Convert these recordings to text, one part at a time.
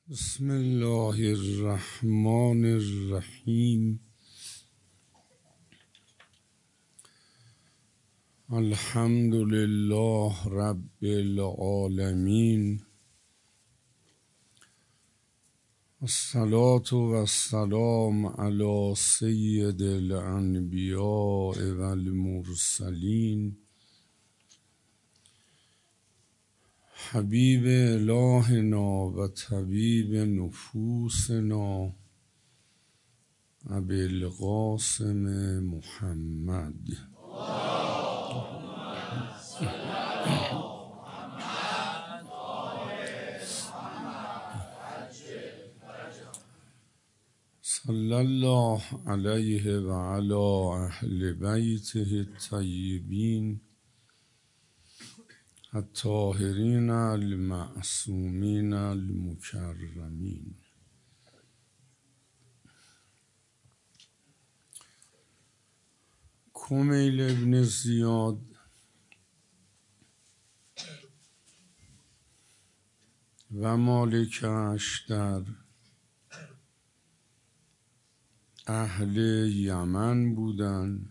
بسم الله الرحمن الرحیم. الحمد لله رب العالمین، الصلاة و السلام علی سید الانبیاء و المرسلین، حبیب الهنا و طبیب نفوسنا ابی القاسم محمد. صلی الله علیه و علی اهل بیته الطیبین الطاهرین المعصومین المکرمین. کمیل ابن زیاد و مالک اشتر اهل یمن بودند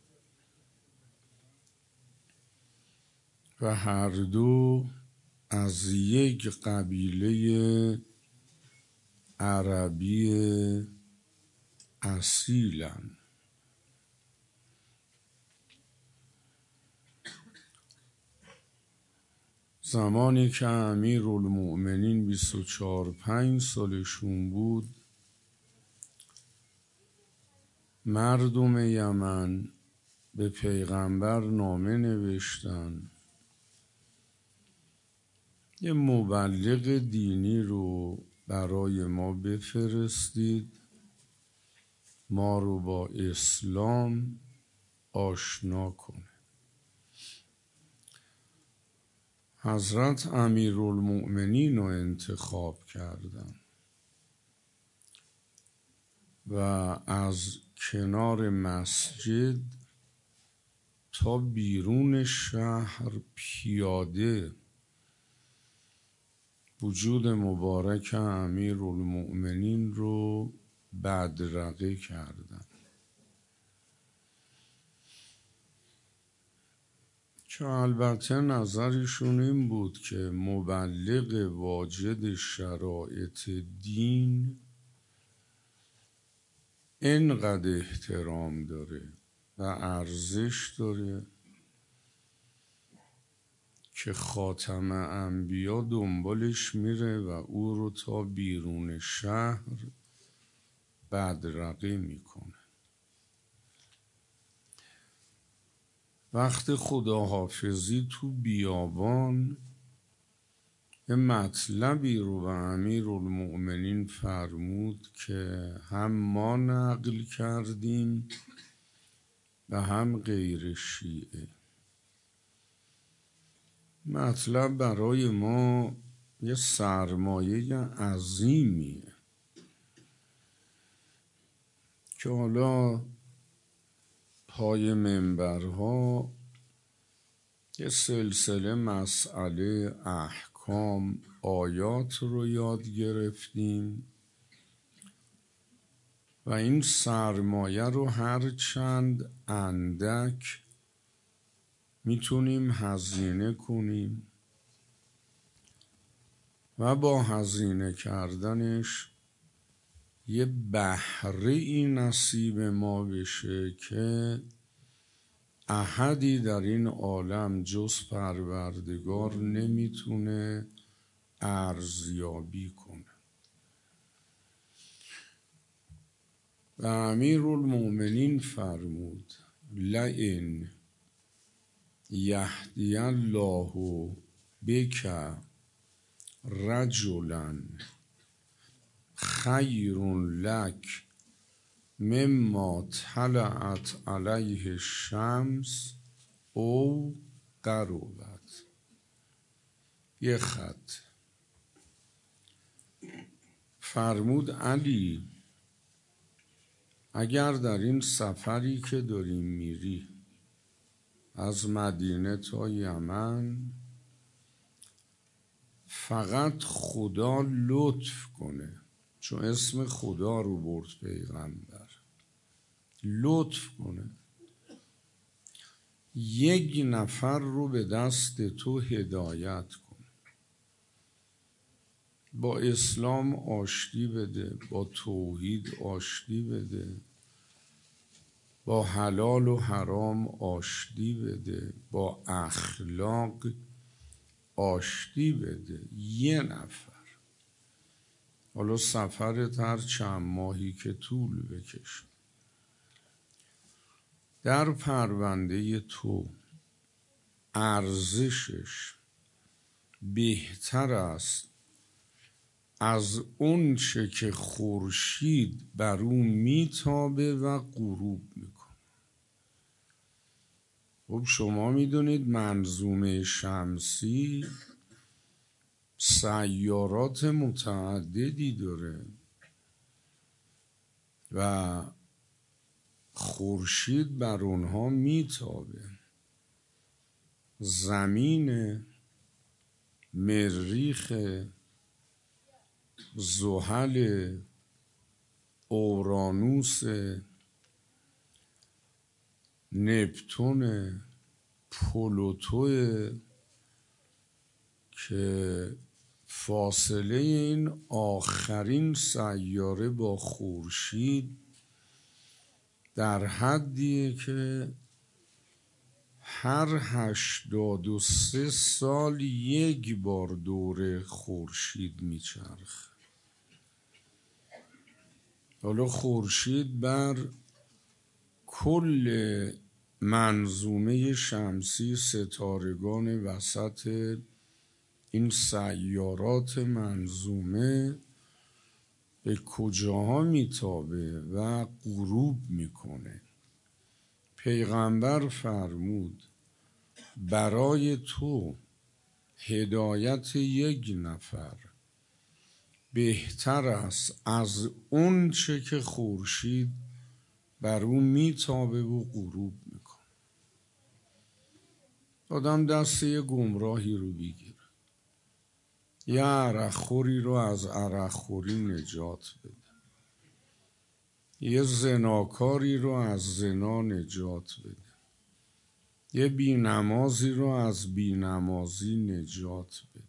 و هر دو از یک قبیله عربی اصیلند. زمانی که امیرالمؤمنین 24-25 سالشون بود، مردم یمن به پیغمبر نامه نوشتن یه مبلغ دینی رو برای ما بفرستید، ما رو با اسلام آشنا کنه. حضرت امیرالمؤمنین رو انتخاب کردن و از کنار مسجد تا بیرون شهر پیاده وجود مبارک امیرالمؤمنین رو بدرقه کردن، که البته نظرشون این بود که مبلغ واجد شرایط دین اینقدر احترام داره و ارزش داره که خاتم انبیا دنبالش میره و او رو تا بیرون شهر بدرقه میکنه. وقت خداحافظی تو بیابان یه مطلبی رو به امیرالمؤمنین فرمود که هم ما نقل کردیم و هم غیر شیعه. مطلب برای ما یه سرمایه عظیمیه که حالا پای منبرها یه سلسله مسئله احکام آیات رو یاد گرفتیم و این سرمایه رو هر چند اندک میتونیم هزینه کنیم و با هزینه کردنش یه بهره ای نصیب ما بشه که احدی در این عالم جز پروردگار نمیتونه ارزیابی کنه. و امیرالمؤمنین فرمود لئن یهدی الله بک رجلا خیر لک مما طلعت علیه الشمس او غربت. یه خط فرمود علی، اگر در این سفری که داریم میری از مدینه تا یمن فقط خدا لطف کنه، چون اسم خدا رو برد پیغمبر، لطف کنه یک نفر رو به دست تو هدایت کن، با اسلام آشتی بده، با توحید آشتی بده، با حلال و حرام آشتی بده، با اخلاق آشتی بده. یه نفر، حالا سفرت هر چند ماهی که طول بکشه، در پرونده تو ارزشش بهتر است از اون چه که خورشید بر اون میتابه و غروب میکنه. خب شما میدونید منظومه شمسی سیارات متعددی داره و خورشید بر اونها میتابه. زمین، مریخ، زحل، اورانوس، نپتون، پلوتو که فاصله این آخرین سیاره با خورشید در حدیه که هر 83 سال یک بار دور خورشید میچرخه. حالا خورشید بر کل منظومه شمسی، ستارگان وسط این سیارات منظومه به کجاها میتابه و غروب میکنه. پیغمبر فرمود برای تو هدایت یک نفر بهتر است از اون چه که خورشید بر اون میتابه و غروب میکنه. آدم دست یه گمراهی رو بگیره، یه عرقخوری رو از عرقخوری نجات بده، یه زناکاری رو از زنا نجات بده، یه بینمازی رو از بینمازی نجات بده،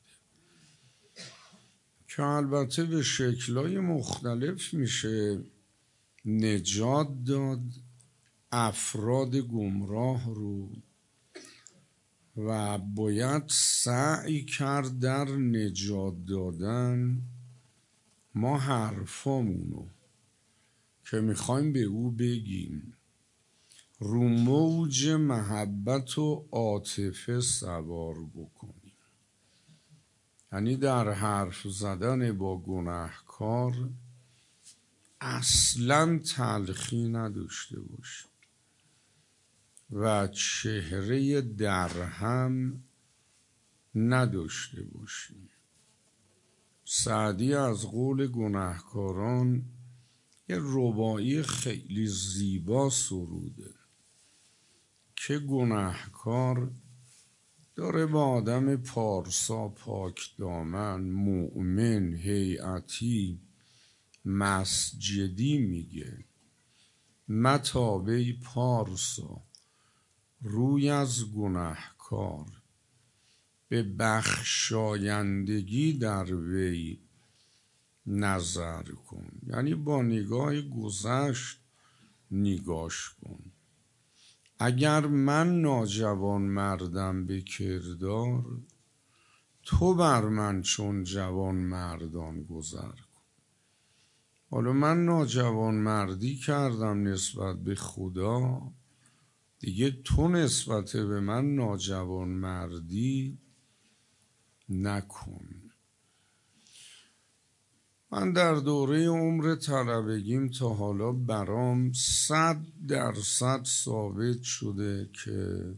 که البته به شکل‌های مختلف میشه نجات داد افراد گمراه رو و باید سعی کرد در نجات دادن ما حرفامونو که میخوایم به او بگیم رو موج محبت و عاطفه سوار بکنیم. یعنی در حرف زدن با گناهکار اصلا تلخی نداشته باشیم و چهره درهم نداشته باشیم. سعدی از قول گناهکاران یه رباعی خیلی زیبا سروده که گناهکار داره با آدم پارسا، پاک دامن، مؤمن، هیئتی، مسجدی میگه متابه پارسا روی از گناهکار به بخشایندگی در وی نظر کن. یعنی با نگاه گذشت نگاش کن. اگر من ناجوان مردم به کردار، تو بر من چون جوان مردان گذر کن. حالا من ناجوان مردی کردم نسبت به خدا، دیگه تو نسبت به من ناجوان مردی نکن. من در دوره عمر طلبگیم تا حالا برام 100% ثابت شده که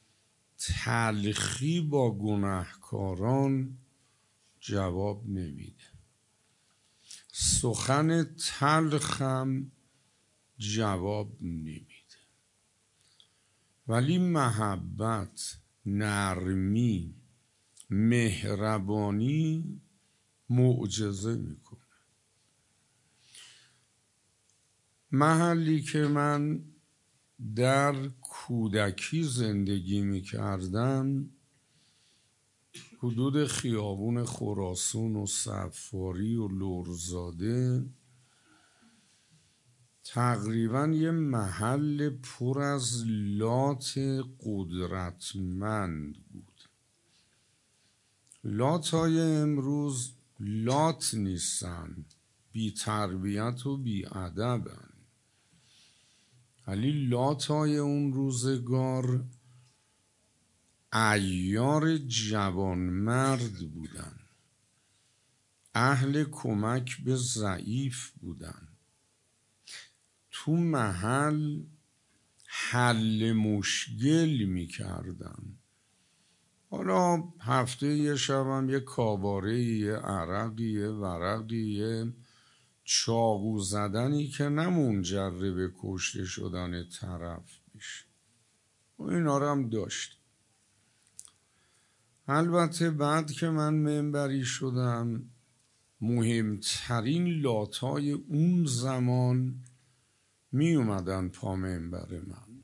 تلخی با گناهکاران جواب نمیده، سخن تلخم جواب نمیده، ولی محبت، نرمی، مهربانی معجزه میکنه. محلی که من در کودکی زندگی میکردم حدود خیابون خراسان و صفاری و لرزاده تقریبا یه محل پر از لات قدرتمند بود. لات های امروز لات نیستن، بی تربیت و بی ادبن، ولی لات های اون روزگار عیار جوانمرد بودن، اهل کمک به ضعیف بودن، تو محل حل مشکل میکردن. حالا هفته یه شبم یه کاباره، یه عرقی، یه ورقی، یه چاقو زدنی که نه منجر به کشته شدن طرف میشه و اینا رو هم داشت. البته بعد که من منبری شدم مهمترین لاتای اون زمان می اومدن پا منبر من،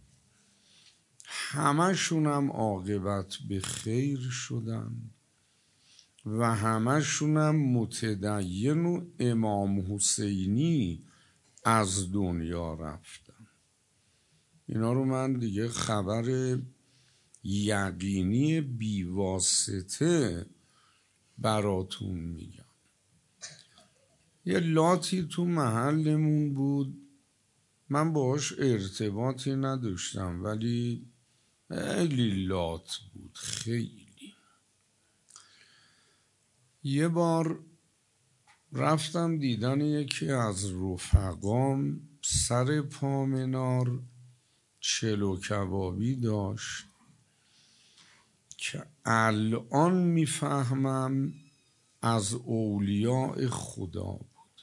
همشونم عاقبت به خیر شدن و همشونم متدین و امام حسینی از دنیا رفتن. اینا رو من دیگه خبر یقینی بیواسطه براتون میگم. یه لاتی تو محلمون بود، من باهاش ارتباطی نداشتم ولی خیلی لات بود، خیلی. یه بار رفتم دیدن یکی از رفقام سر پامنار چلو کبابی داشت که الان میفهمم از اولیاء خدا بود.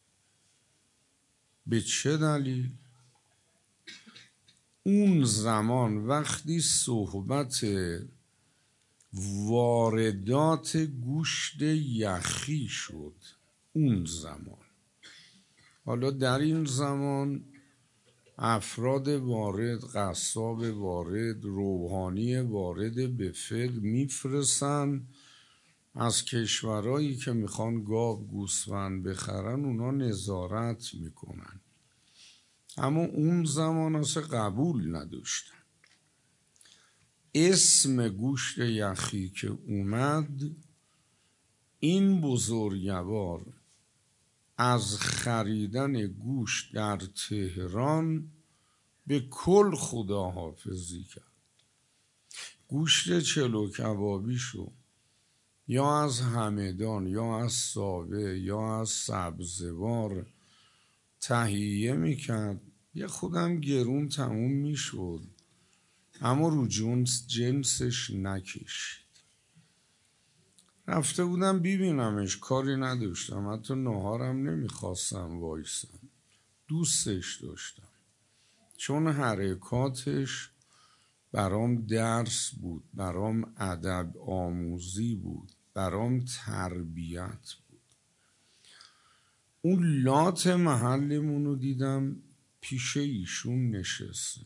به چه دلیل؟ اون زمان وقتی صحبت واردات گوشت یخی شد، اون زمان، حالا در این زمان افراد وارد، قصاب وارد، روحانی وارد به فقه میفرستن از کشورهایی که میخوان گاو گوسفند بخرن، اونا نظارت میکنن. اما اون زمان اصلا قبول نداشتن. اسم گوشت یخی که اومد، این بزرگوار از خریدن گوشت در تهران به کل خداحافظی کرد. گوشت چلو کبابیشو یا از همدان یا از ساوه یا از سبزوار تهیه میکرد، یه خودم گرون تموم میشد اما رو جنسش نکشید. رفته بودم ببینمش، کاری نداشتم، حتی نهارم نمیخواستم وایسم، دوستش داشتم چون حرکاتش برام درس بود، برام ادب آموزی بود، برام تربیت بود. اون لات محلمون رو دیدم پیش ایشون نشسته،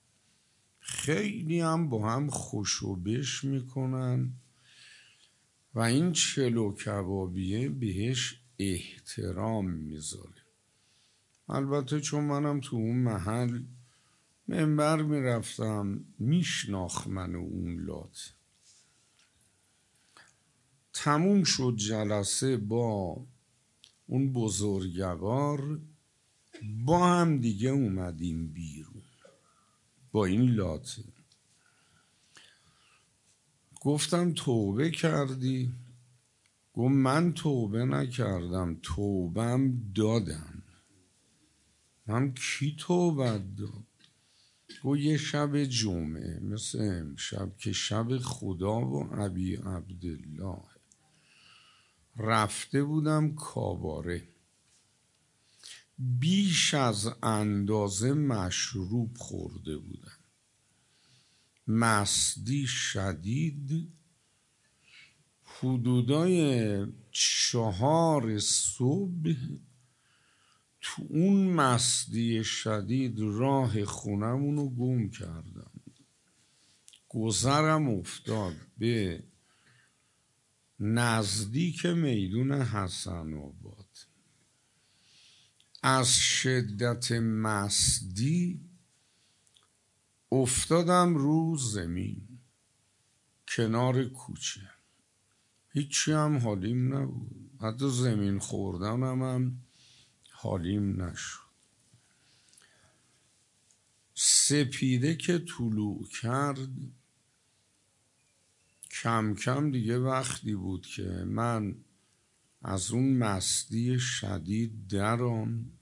خیلی هم با هم خوشوبش میکنن و این چلو کبابیه بهش احترام میذاره. البته چون منم تو اون محل منبر میرفتم میشناخت من اون لات. تموم شد جلسه با اون بزرگوار، با هم دیگه اومدیم بیرون با این لاته. گفتم توبه کردی؟ گفت من توبه نکردم، توبم دادم. من کی توبه داد؟ گفت یه شب جمعه مثل امشب که شب خدا و ابی عبدالله، رفته بودم کاباره، بیش از اندازه مشروب خورده بودم، مستی شدید، حدودای 4 صبح تو اون مستی شدید راه خونمونو گم کردم. گذرم افتاد به نزدیک میدون حسن آباد. از شدت مستی افتادم رو زمین کنار کوچه. هیچی هم حالیم نبود، حتی زمین خوردنم هم حالیم نشد. سپیده که طلوع کرد کم کم دیگه وقتی بود که من از اون مستی شدید درام.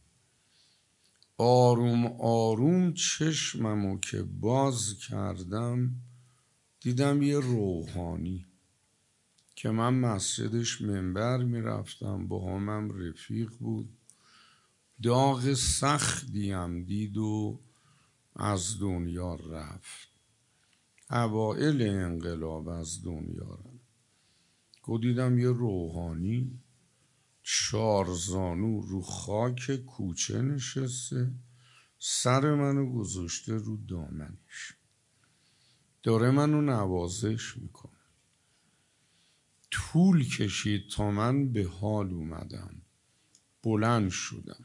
آروم آروم چشممو که باز کردم دیدم یه روحانی که من مسجدش منبر میرفتم، با همم رفیق بود. داغ سختیم دید و از دنیا رفت. اوائل انقلاب از دنیا رفت. دیدم یه روحانی 4 زانو رو خاک کوچه نشسته، سر منو گذاشته رو دامنش، داره منو نوازش میکنه. طول کشید تا من به حال اومدم، بلند شدم،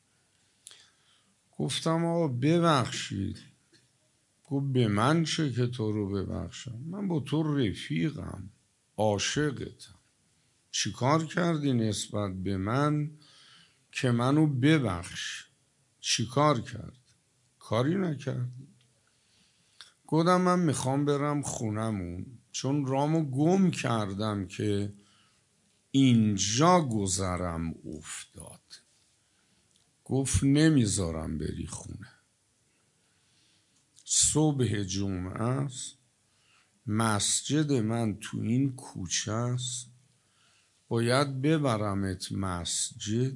گفتم آقا ببخشید. گفت به من چه که تو رو ببخشم؟ من با تو رفیقم، عاشقتم. چی کار کردی نسبت به من که منو ببخش؟ چی کار کرد؟ کاری نکردی. گفتم من میخوام برم خونمون، چون رامو گم کردم که اینجا گذرم افتاد. گفت نمیذارم بری خونه. صبح جمعه است، مسجد من تو این کوچه است، باید ببرمت مسجد.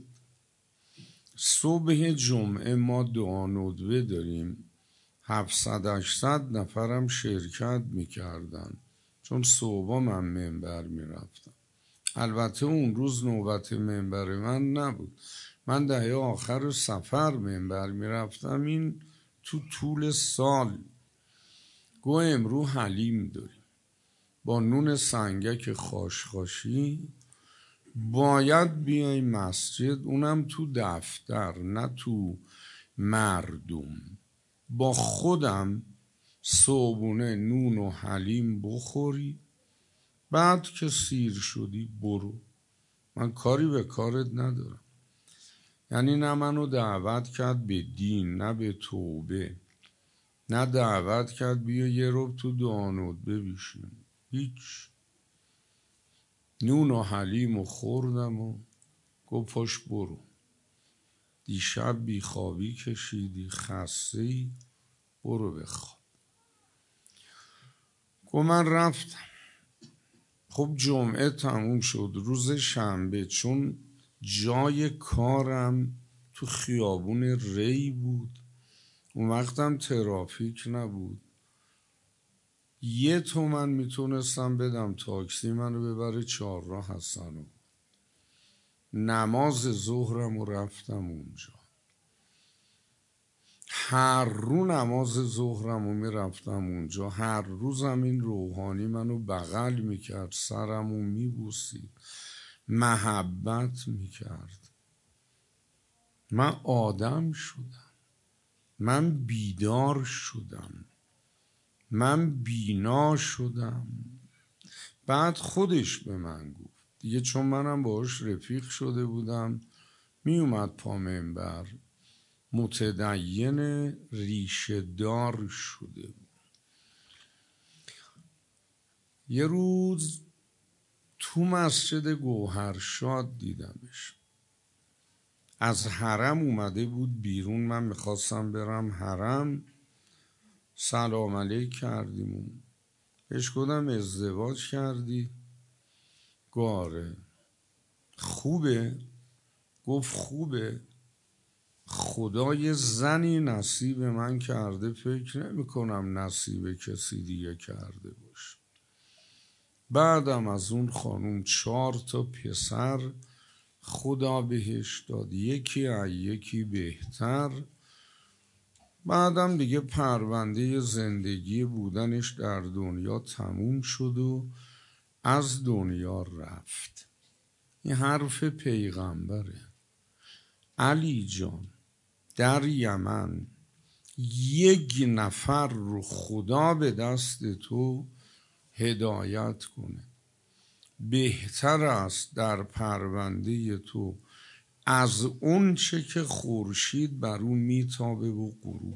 صبح جمعه ما دعا ندوه داریم، 700-800 نفرم شرکت میکردن، چون صبح من منبر میرفتم. البته اون روز نوبت منبر من نبود، من دهه آخر سفر منبر میرفتم، این تو طول سال. گو امرو حلیم داریم با نون سنگک خاشخاشی، باید بیای مسجد، اونم تو دفتر نه تو مردم. با خودم صبحونه نون و حلیم بخوری، بعد که سیر شدی برو. من کاری به کارت ندارم. یعنی نه منو دعوت کرد به دین، نه به توبه، نه دعوت کرد بیا یه رب تو دانود ببیشیم. هیچ. نون و حلیم و خوردم و گفت پاش برو. دیشب بیخوابی کشیدی، خسته‌ای، برو بخواب. گفت من رفتم. خب جمعه تموم شد. روز شنبه چون جای کارم تو خیابون ری بود، اون وقتم ترافیک نبود، 1 تومن میتونستم بدم تاکسی منو ببره چهارراه حسنو. نماز ظهرم و رفتم اونجا. هر رو نماز ظهرم و میرفتم اونجا. هر روزم این روحانی منو بغل میکرد، سرمو میبوسید، محبت میکرد. من آدم شدم، من بیدار شدم، من بینا شدم. بعد خودش به من گفت دیگه، چون منم باهاش رفیق شده بودم، می اومد پا منبر، متدین ریشه دار شده بود. یه روز تو مسجد گوهرشاد دیدمش، از حرم اومده بود بیرون. من میخواستم برم حرم، سلام علیک کردیم. بهش گفتم ازدواج کردی؟ گاره. خوبه؟ گفت خوبه. خدای زنی نصیب من کرده، فکر نمی کنم نصیب کسی دیگه کرده باشه. بعدم از اون خانوم 4 پسر خدا بهش داد، یکی از یکی بهتر. بعدم دیگه پرونده زندگی بودنش در دنیا تموم شد و از دنیا رفت. این حرف پیغمبره. علی جان، در یمن 1 نفر رو خدا به دست تو هدایت کنه، بهتر است در پرونده تو از اون چه که خورشید بر اون میتابه و غروب.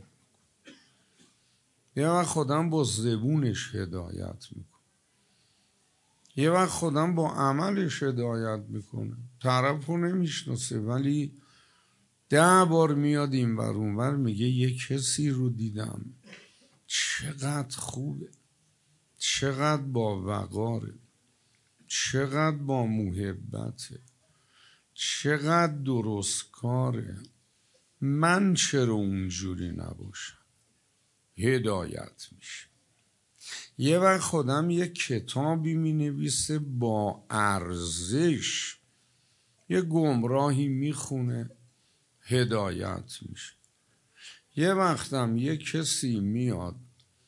یه وقت خودم با زبونش هدایت میکنه، یه وقت خودم با عملش هدایت میکنه. طرف رو نمیشناسه ولی 10 بار میاد این ور اون ور میگه یه کسی رو دیدم چقدر خوبه، چقدر با وقاره، چقدر با محبته، چقدر درست کاره، من چرا اونجوری نباشم؟ هدایت میشه. یه وقت خودم یه کتابی می نویسه با ارزش، یه گمراهی میخونه هدایت میشه. یه وقتم یه کسی میاد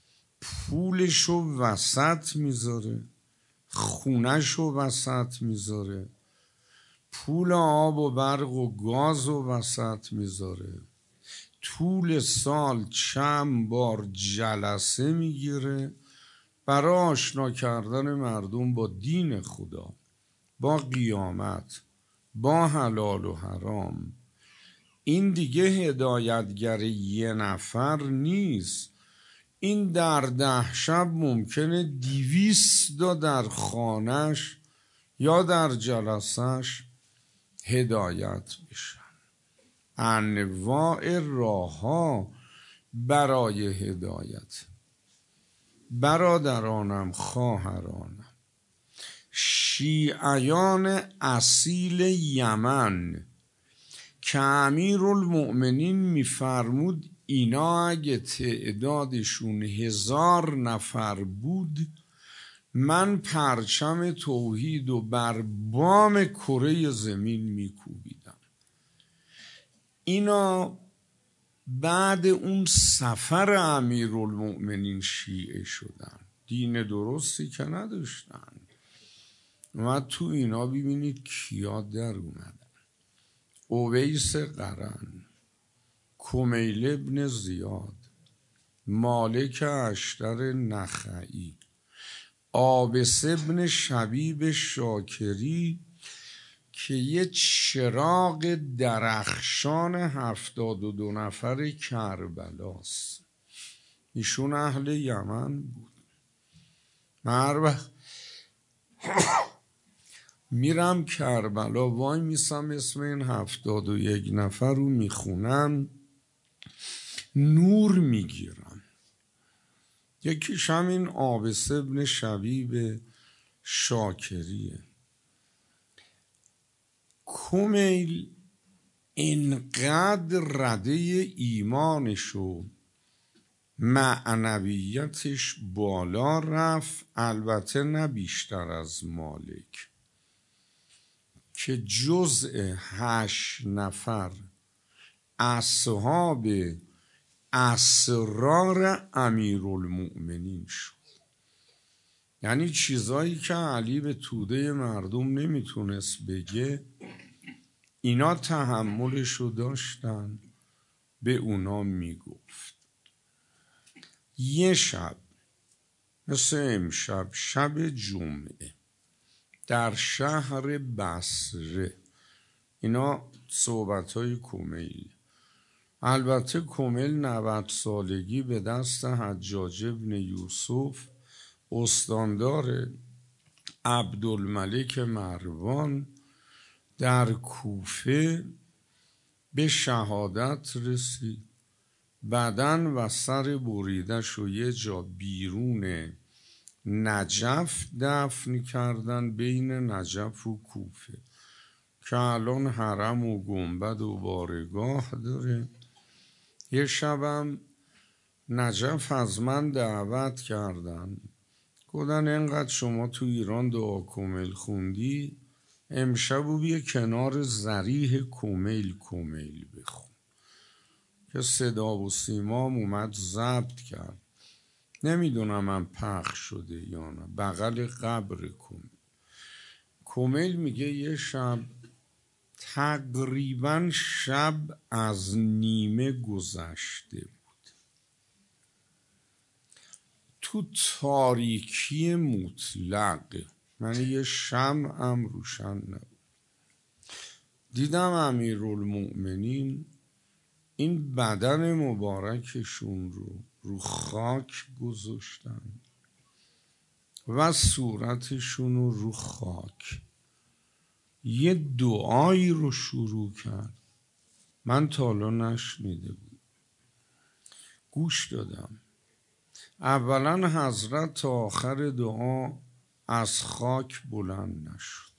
پولشو وسط میذاره، خونهشو وسط میذاره، پول آب و برق و گاز و وسط میذاره، طول سال چند بار جلسه میگیره برای آشنا کردن مردم با دین خدا، با قیامت، با حلال و حرام. این دیگه هدایتگر 1 نفر نیست. این در 10 شب ممکنه 200 در خانش یا در جلسش هدایت بشن. انواع راه‌ها برای هدایت. برادرانم، خواهرانم، شیعیان اصیل یمن که امیرالمؤمنین میفرمود اینا اگه تعدادشون 1000 نفر بود من پرچم توحید و بر بام کره زمین میکوبیدم. اینا بعد اون سفر امیرالمؤمنین شیعه شدن، دین درستی که نداشتن. و تو اینا ببینید کیا در اومدن: اویس قرن، کمیل ابن زیاد، مالک اشتر نخعی، عابس ابن شبیب شاکری که یه چراغ درخشان 72 نفر کربلاست. ایشون اهل یمن بود. من هر وقت میرم کربلا وای میسم اسم این 71 نفر رو میخونم، نور میگیرم. یکیش همین عابس ابن شبیب شاکریه. کمیل اینقدر رده ایمانش و معنویتش بالا رفت، البته نه بیشتر از مالک، که جزء 8 نفر اصحاب اسرار امیرالمؤمنین شد. یعنی چیزایی که علی به توده مردم نمیتونست بگه اینا تحملشو داشتن به اونا میگفت. یه شب مثل امشب، شب جمعه، در شهر بصره، اینا صحبتهای کمیل. البته کمیل 90 سالگی به دست حجاج ابن یوسف استاندار عبدالملک مروان در کوفه به شهادت رسید. بدن و سر بریدش و یه جا بیرون نجف دفن کردن، بین نجف و کوفه، که الان حرم و گنبد و بارگاه داره. یه شبم نجف از من دعوت کردن گفتن اینقدر شما تو ایران دعا کمیل خوندی، امشب و بیا کنار ذریح کمیل بخون که صدا و سیمام اومد ضبط کرد. نمیدونم من پخش شده یا نه. بغل قبر کمیل میگه یه شب، تقریبا شب از نیمه گذشته بود، تو تاریکی مطلق، من یه شمعم روشن نبود. دیدم امیرالمؤمنین این بدن مبارکشون رو خاک گذاشتن و صورتشون رو خاک، یه دعایی رو شروع کرد. من تا حالا نشنیده بود، گوش دادم. اولا حضرت تا آخر دعا از خاک بلند نشد.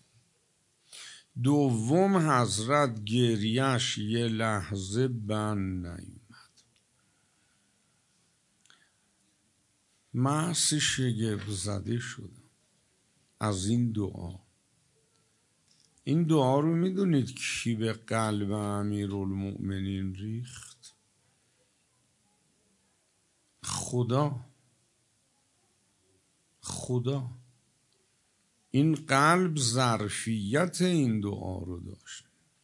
دوم حضرت گریهش یه لحظه بند نیومد. محض شگفت زده شدم از این دعا. این دعا رو میدونید کی به قلب امیرالمؤمنین ریخت؟ خدا. این قلب ظرفیت این دعا رو داشت.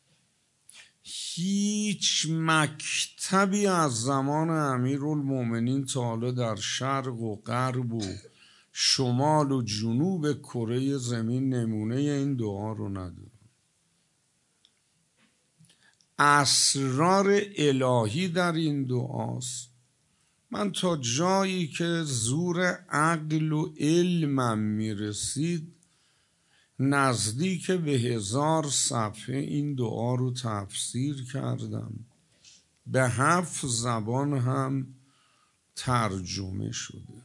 هیچ مکتبی از زمان امیرالمؤمنین تا حالا در شرق و غرب و شمال و جنوب کره زمین نمونه این دعا رو نداره. اسرار الهی در این دعاست. من تا جایی که زور عقل و علمم میرسید نزدیک به 1000 صفحه این دعا رو تفسیر کردم. به 7 زبان هم ترجمه شده.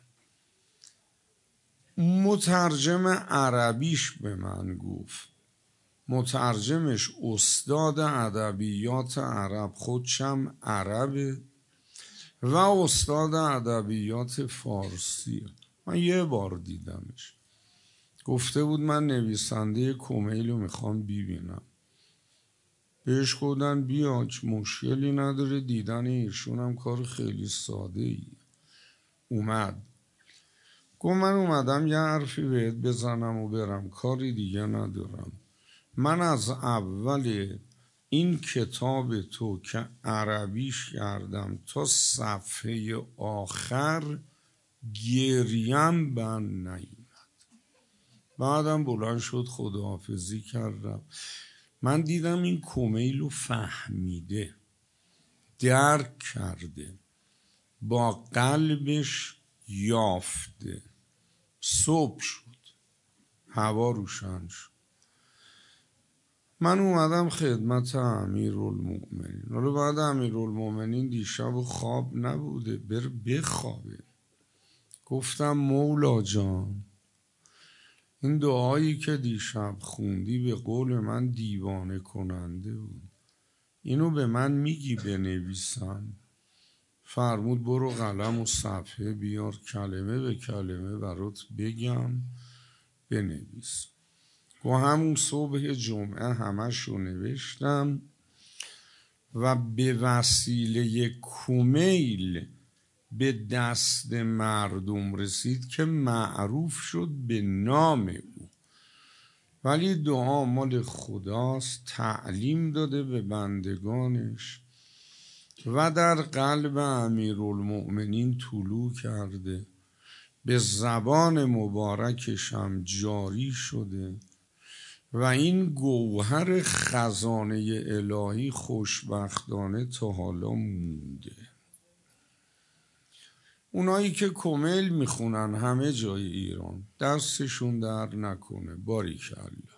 مترجم عربیش به من گفت، مترجمش استاد ادبیات عرب، خودشم عربه و استاد ادبیات فارسیه. من یه بار دیدمش. گفته بود من نویسنده کمیل رو میخوام ببینم. بهش گفتن بیا، مشکلی نداره، دیدن ایشون هم کار خیلی ساده ای. اومد گفت من اومدم یه حرفی بهت بزنم و برم، کاری دیگه ندارم. من از اول این کتاب تو که عربیش کردم تا صفحه آخر گریم بند نیومد. بعدم بلند شد خداحافظی کردم. من دیدم این کمیل رو فهمیده، درک کرده، با قلبش یافته. صبح شد، هوا روشن شد، من اومدم خدمت امیرالمؤمنین. حالا بعد امیرالمؤمنین دیشب و خواب نبوده، بخوابه. گفتم مولا جان، این دعایی که دیشب خوندی به قول من دیوانه کننده بود، اینو به من میگی بنویسم؟ فرمود برو قلم و صفحه بیار، کلمه به کلمه برات بگم، بنویس. و همون صبح جمعه همش رو نوشتم و به وسیله کمیل به دست مردم رسید که معروف شد به نام او. ولی دعا مال خداست، تعلیم داده به بندگانش و در قلب امیرالمؤمنین طلوع کرده، به زبان مبارکش هم جاری شده و این گوهر خزانه الهی خوشبختانه تا حالا مونده. اونایی که کمیل میخونن همه جای ایران دستشون در نکنه، باریکالله.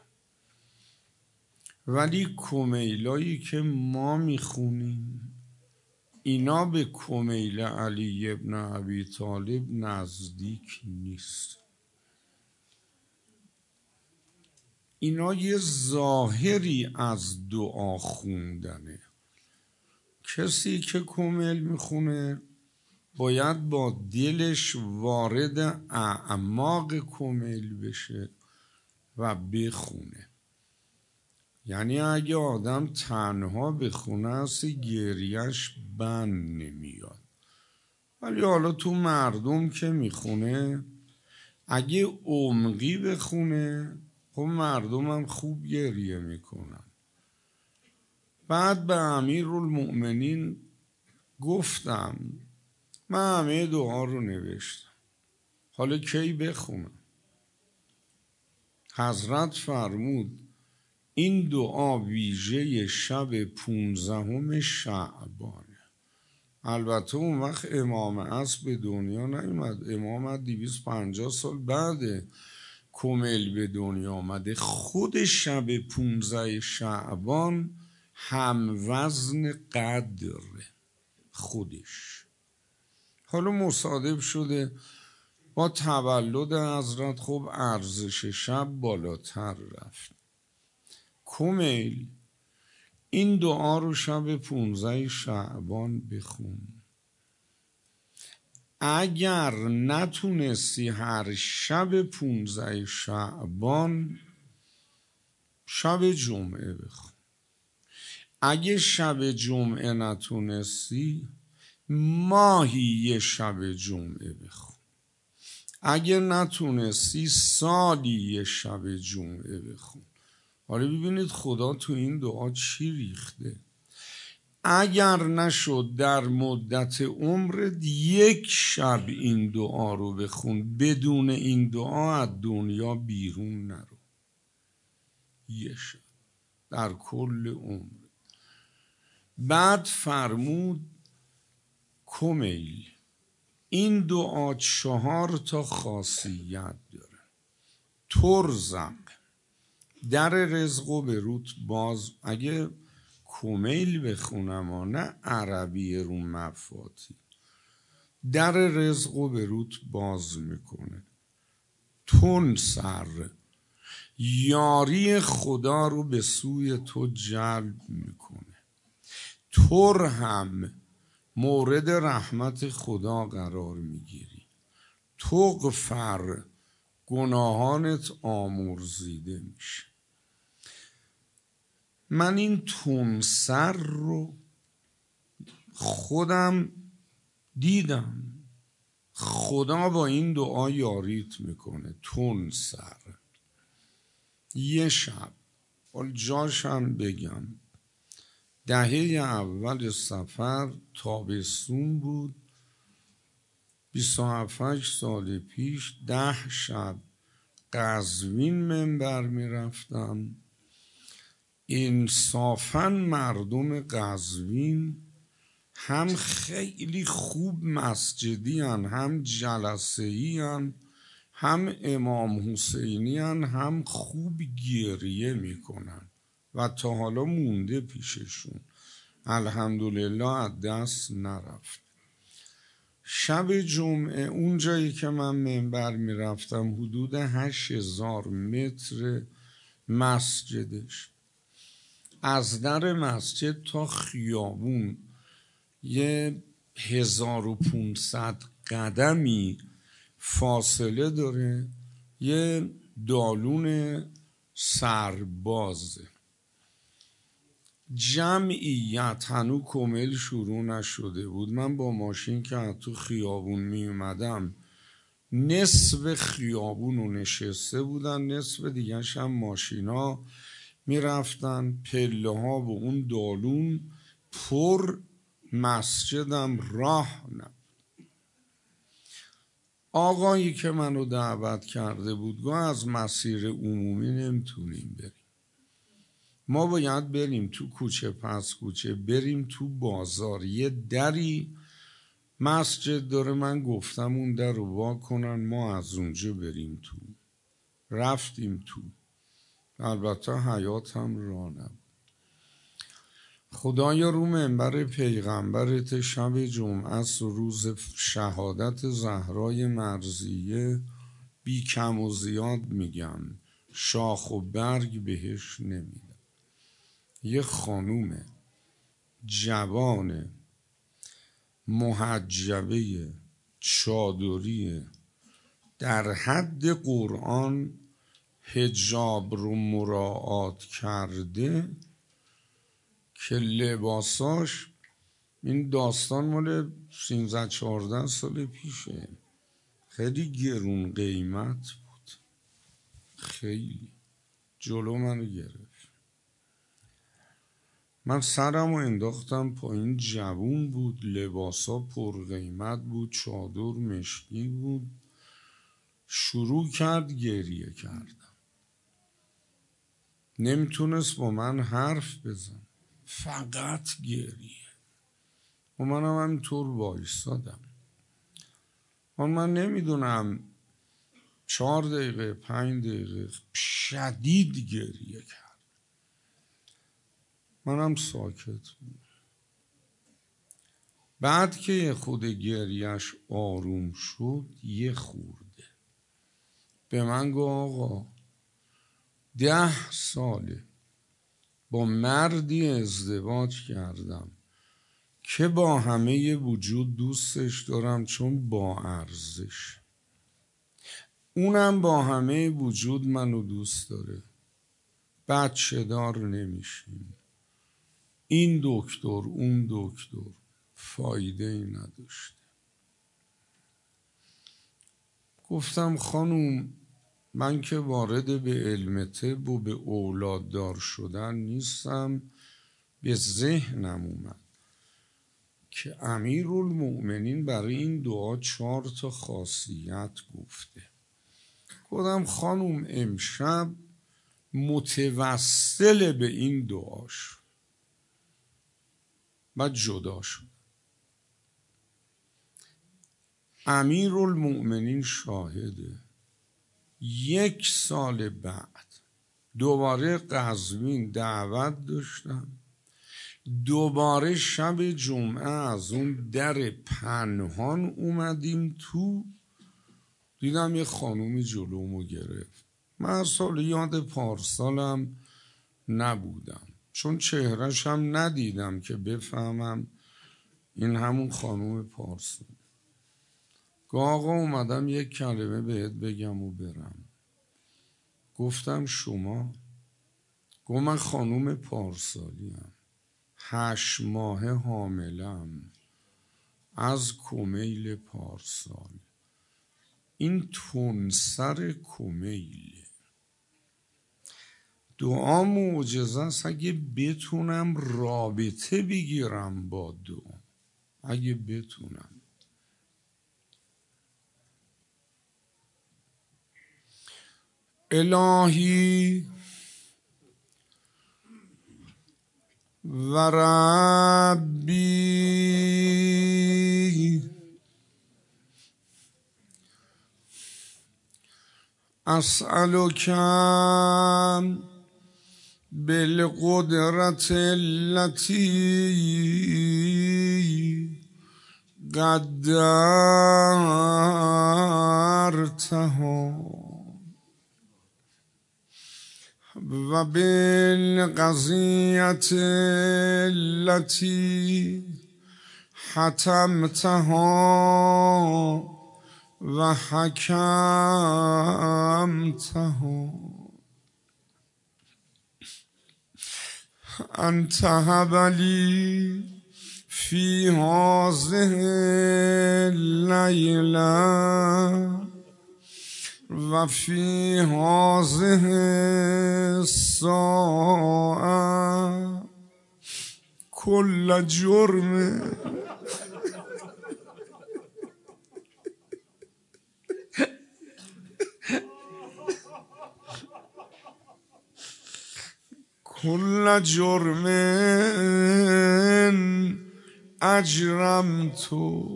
ولی کمیلایی که ما میخونیم اینا به کمیل علی ابن ابی طالب نزدیک نیست. اینا یه ظاهری از دعا خوندنه. کسی که کمیل میخونه باید با دلش وارد اعماق کمیل بشه و بخونه. یعنی اگه آدم تنها بخونه اصلا گریهش بند نمیاد، ولی حالا تو مردم که میخونه اگه عمقی بخونه خب مردم هم خوب گریه میکنن. بعد به امیرالمؤمنین گفتم من همه دعا رو نوشتم، حالا کی بخونم؟ حضرت فرمود این دعا ویژه شب 15 شعبانه. البته اون وقت امام عصر به دنیا نیومد، امام 250 سال بعد کمیل به دنیا آمده. خود شب 15 شعبان هم وزن قدره خودش. حالا مصادف شده با تولد حضرت خب ارزش شب بالاتر رفت. کمیل این دعا رو شب 15 شعبان بخون. اگر نتونستی هر شب 15 شعبان شب جمعه بخون. اگه شب جمعه نتونستی ماهی یه شب جمعه بخون. اگه نتونستی سالی یه شب جمعه بخون. حالا ببینید خدا تو این دعا چی ریخته. اگر نشد در مدت عمرت یک شب این دعا رو بخون، بدون این دعا از دنیا بیرون نرو. یک شب در کل عمر. بعد فرمود کمیل این دعا 4 خاصیت داره. ترزق در رزق و به روت باز. اگه کمیل بخونم و نه عربی رو مفاتی، در رزق و به روت باز میکنه. تنصر یاری خدا رو به سوی تو جلب میکنه. ترحم مورد رحمت خدا قرار میگیری. تغفر گناهانت آمرزیده میشه. من این تنصر رو خودم دیدم. خدا با این دعا یاریت میکنه. تنصر یه شب، حال جاشم بگم، دهه اول صفر تابستون بود، 27 سال پیش 10 شب قزوین منبر میرفتم. انصافاً مردم قزوین هم خیلی خوب مسجدی هن، هم جلسه‌ای هن، هم امام حسینی هن، هم خوب گریه میکنن و تا حالا مونده پیششون. الحمدلله از دست نرفت. شب جمعه اون جایی که من منبر میرفتم حدود 8000 متر مسجدش. از در مسجد تا خیابون یه 1500 قدمی فاصله داره. یه دالون سربازه. جمعیت هنو کمیل شروع نشده بود. من با ماشین که از تو خیابون می اومدم نصف خیابون رو نشسته بودن، نصف دیگرش هم ماشینا می رفتن. پله ها و اون دالون پر، مسجدم راه نبود. آقایی که منو دعوت کرده بود گفت از مسیر عمومی نمیتونیم بریم، ما باید بریم تو کوچه پس کوچه، بریم تو بازار. یه دری مسجد داره، من گفتم اون در رو وا کنن ما از اونجا بریم تو. رفتیم تو. البته حیات هم راه نبود. خدایا رو منبر پیغمبرت شب جمعه است و روز شهادت زهرای مرضیه بی کم و زیاد میگم شاخ و برگ بهش نمیدم. یه خانوم جوانه محجبه چادری در حد قرآن حجاب رو مراعات کرده که لباساش، این داستان مال 13-14 سال پیشه، خیلی گرون قیمت بود، خیلی جلو منو گرفت. من سرم رو انداختم پایین، جوون بود، لباسا پر قیمت بود، چادر مشکی بود. شروع کرد گریه کردم، نمیتونست با من حرف بزن، فقط گریه. و منم همینطور وایسادم. من نمیدونم 4 دقیقه 5 دقیقه شدید گریه کرد. منم ساکت بود. بعد که یه خود گریهش آروم شد، یه خورده به من گفت آقا 10 ساله با مردی ازدواج کردم که با همه وجود دوستش دارم چون با ارزش، اونم با همه وجود منو دوست داره، بچه دار نمیشیم، این دکتر اون دکتر فایده ای نداشته. گفتم خانوم من که وارد به علم طب و به اولاددار شدن نیستم، به ذهنم اومد که امیرالمؤمنین برای این دعا 4 تا خاصیت گفته. گفتم خانوم امشب متوسل به این دعاش. بعد جدا شد. امیرالمؤمنین شاهده. 1 سال بعد دوباره قزوین دعوت داشتم، دوباره شب جمعه از اون در پنهان اومدیم تو، دیدم یه خانومی جلومو گرفت. من سال یاد پارسالم نبودم چون چهرش هم ندیدم که بفهمم این همون خانوم پارسال. آقا اومدم یک کلمه بهت بگم و برم. گفتم شما؟ گفت من خانوم پارسالیم، 8 ماه حاملم از کمیل پارسال. این تونسر کمیله. دعا معجزه است اگه بتونم رابطه بگیرم با دعا، اگه بتونم. الهی و ربی اسألک بالقدرة التي قدرتها و بالقضیة التي حتمتها و حکمتها ان تهب لی فی هذه اللیلة و فی هذه الساعة کل جرم کل جرم اجرمت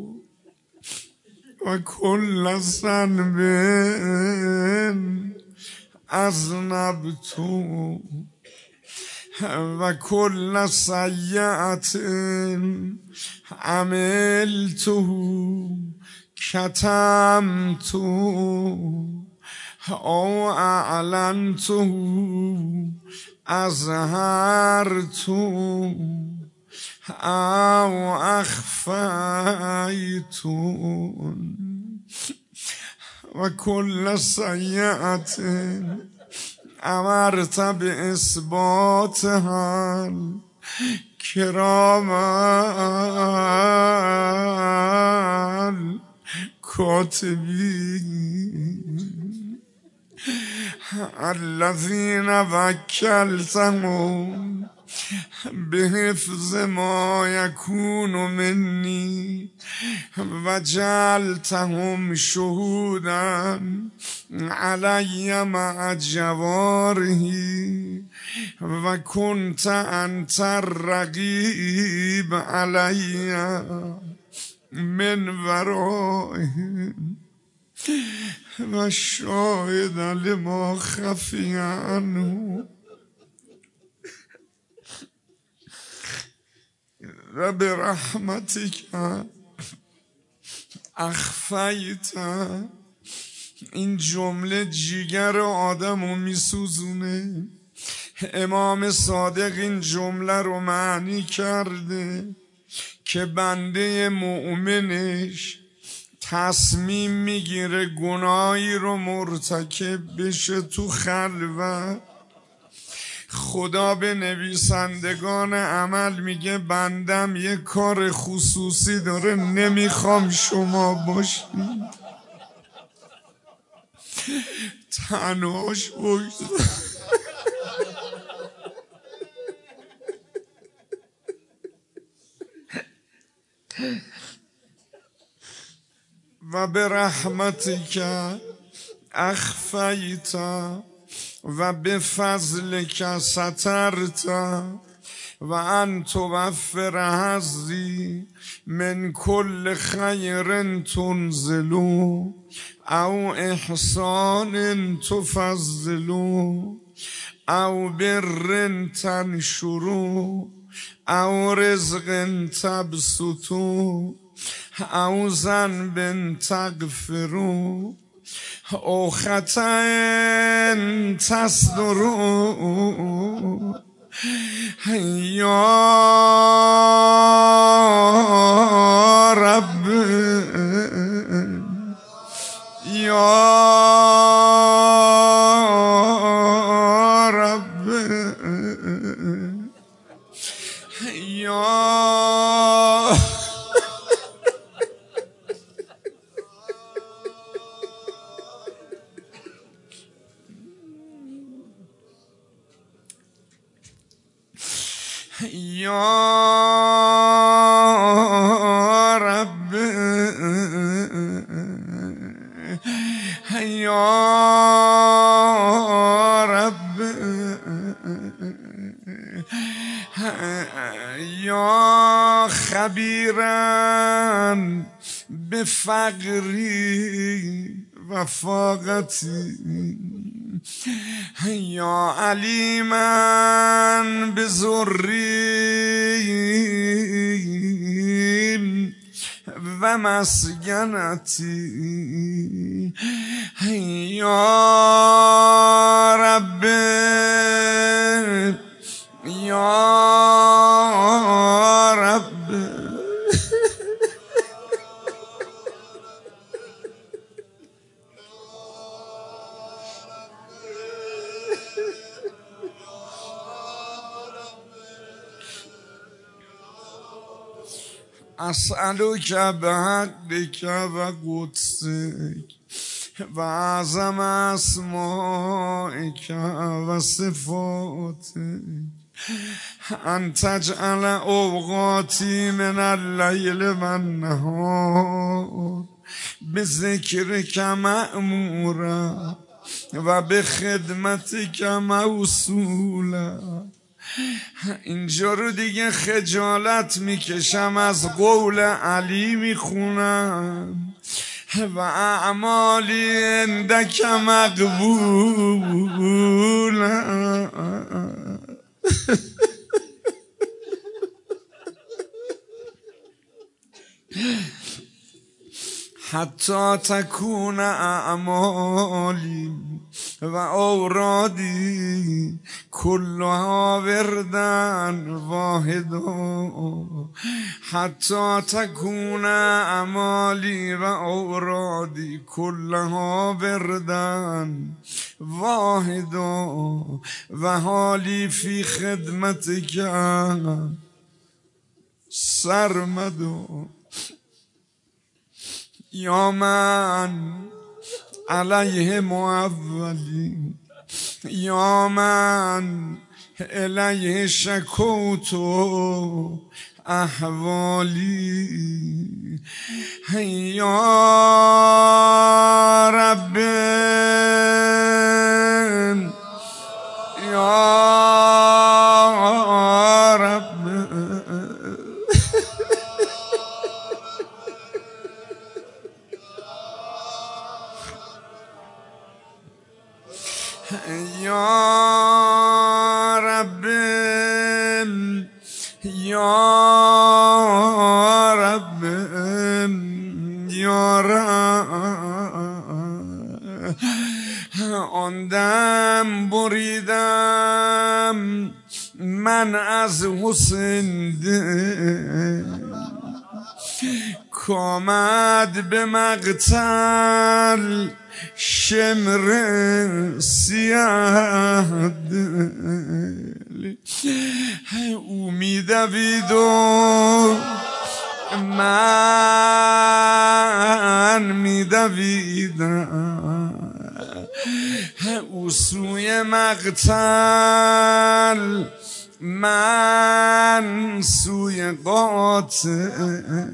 و کل ذنب اذنبت و کل سیئة عملته کتمت او اعلنته اظهرت او اخفیتون و کل سیئت امرت باثباتها کرام الکاتبین الذین وکلتهم بحفظ ما یکون منی و جعلتهم شهودا علی مع جواره و کنت انت الرقیب علی من ورائهم و شاهد لما خفی عنه و برحمتک اخفیت. این جمله جیگر آدمو میسوزونه. امام صادق این جمله رو معنی کرده که بنده مؤمنش تصمیم میگیره گناهی رو مرتکب بشه تو خلوت، خدا به نویسندگان عمل میگه بندم یه کار خصوصی داره، نمیخوام شما باشید، تنهاش بگذار. و به رحمتک اخفیت و به فضلک سترت و ان توفر حظی من کل خیر تنزلو او احسان تفضلو او بر تنشرو او رزق تبسطو او ذنب تغفرو او خطأ تصدرو یا رب یا رب یا یا رب یا رب یا خبیرن به فقری و فاقتی یا علیمن به ذری و مسکنتی یا رب یا رب اسألک بحقک و قدسک و اعظم اسمائک و صفاتک ان تجعل اوقاتی من اللیل و النهار بذکرک مأمورا و به خدمتک موصولا. اینجا رو دیگه خجالت میکشم از قول علی میخونم و اعمالی عندک مقبولا حتی تکون اعمالی و اورادی کلها وردن واحدا حتی تکون اعمالی و اورادی کلها وردن واحدا و حالی فی خدمتک سرمدا یا من علیه معولی یا من الیه شکوت احوالی یا رب یا رب یا رب یا رب یا رب آن دم بریدم من از حسن دل کامد به مقتل شمر سیاه دل او میدوید و من میدویدم او سوی مقتل من سوی قاتل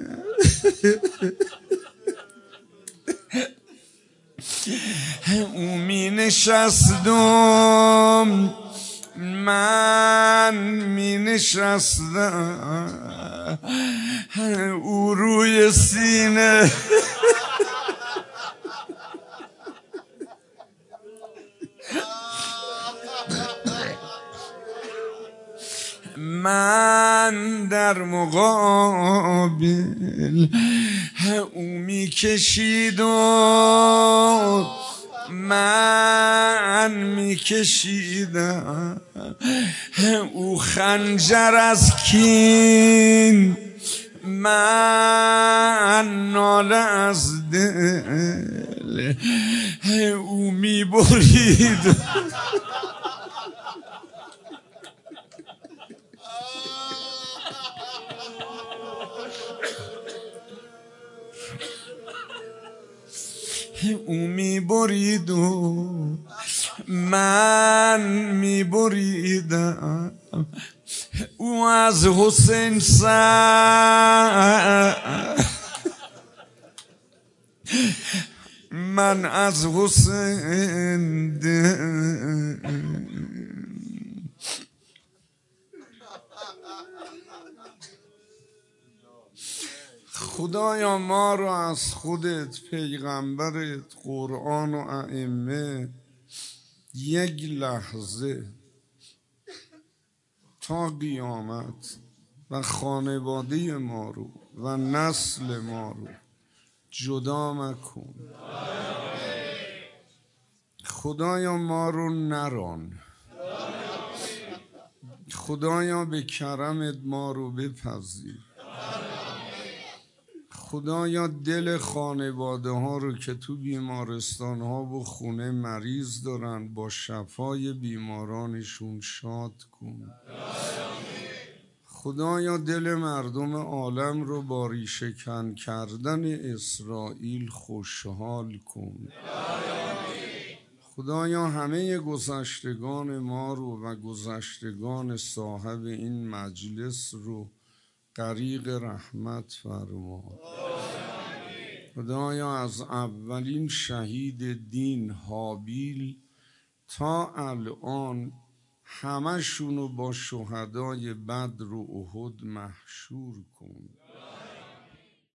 او می نشستم من می نشستم او روی سینه من در مقابل او می کشید و من می کشیدم او خنجر از کین من ناله از دل او می برید او می برید و من می بریدم او از حسین من از حسین خدایا ما رو از خودت، پیغمبرت، قرآن و ائمه یک لحظه تا قیامت و خانواده ما رو و نسل ما رو جدا مکن. خدایا ما رو نران، خدایا به کرمت ما رو بپذیر. خدایا دل خانواده ها رو که تو بیمارستان ها و خونه مریض دارن با شفای بیمارانشون شاد کن. خدایا دل مردم عالم رو با ریشه کن کردن اسرائیل خوشحال کن. خدایا همه گذشتگان ما رو و گذشتگان صاحب این مجلس رو غریق رحمت فرما. خدایا از اولین شهید دین هابیل تا الان همشونو با شهدای بدر و احد محشور کن.